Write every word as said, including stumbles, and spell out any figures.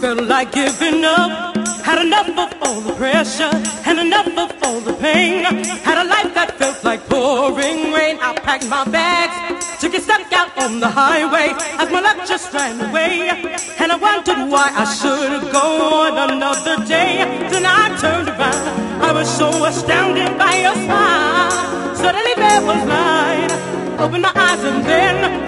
felt like giving up. Had enough of all the pressure and enough of all the pain. Had a life that felt like pouring rain. I packed my bags, took a step out on the highway as my luck just ran away. And I wondered why I should go on another day. Then I turned around, I was so astounded by your smile. Suddenly there was light, opened my eyes and then